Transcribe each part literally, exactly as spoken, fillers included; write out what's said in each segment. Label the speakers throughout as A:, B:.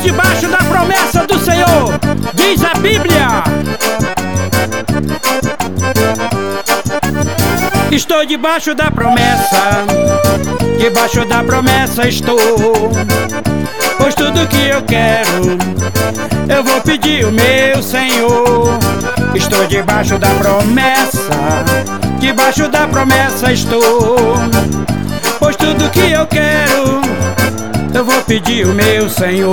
A: debaixo da promessa do Senhor, diz a Bíblia. Estou debaixo da promessa, debaixo da promessa estou. Pois tudo que eu quero, eu vou pedir o meu Senhor. Estou debaixo da promessa, debaixo da promessa estou. Pois tudo que eu quero, eu vou pedir o meu Senhor.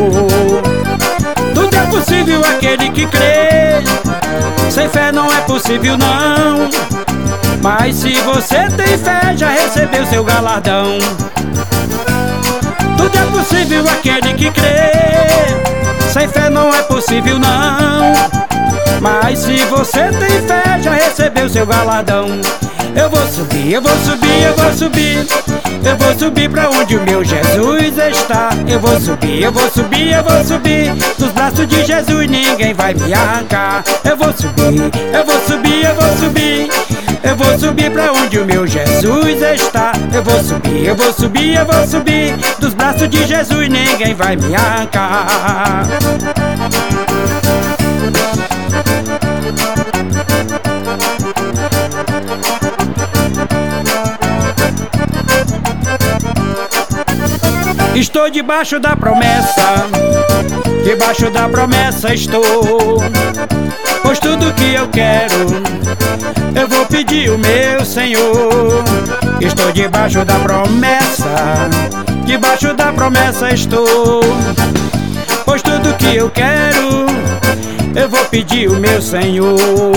A: Tudo é possível aquele que crê, sem fé não é possível não. Mas se você tem fé, já recebeu seu galardão. Tudo é possível aquele que crê, sem fé não é possível não. Mas se você tem fé, já recebeu seu galardão. Eu vou subir, eu vou subir, eu vou subir. Eu vou subir pra onde o meu Jesus está. Eu vou subir, eu vou subir, eu vou subir. Dos braços de Jesus ninguém vai me arrancar. Eu vou subir, eu vou subir, eu vou subir. Eu vou subir pra onde o meu Jesus está. Eu vou subir, eu vou subir, eu vou subir. Dos braços de Jesus ninguém vai me arrancar. Estou debaixo da promessa, debaixo da promessa estou. Pois tudo que eu quero, eu vou pedir o meu Senhor. Estou debaixo da promessa, debaixo da promessa estou. Pois tudo que eu quero, eu vou pedir o meu Senhor.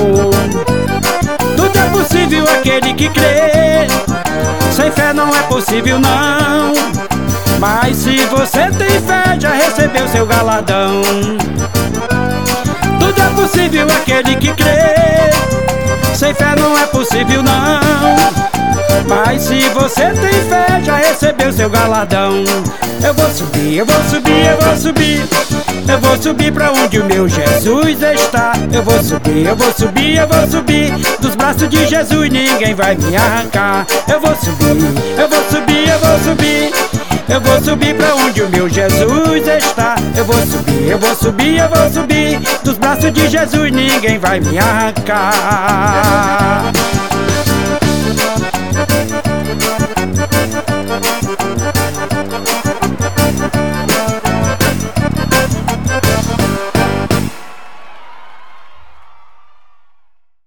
A: Tudo é possível aquele que crê, sem fé não é possível não. Mas se você tem fé, já recebeu seu galardão. Tudo é possível aquele que crê, sem fé não é possível não. Mas se você tem fé, já recebeu seu galardão. Eu vou subir, eu vou subir, eu vou subir. Eu vou subir pra onde o meu Jesus está. Eu vou subir, eu vou subir, eu vou subir. Dos braços de Jesus ninguém vai me arrancar. Eu vou subir, eu vou subir, eu vou subir. Eu vou subir pra onde o meu Jesus está. Eu vou subir, eu vou subir, eu vou subir. Dos braços de Jesus ninguém vai me arrancar.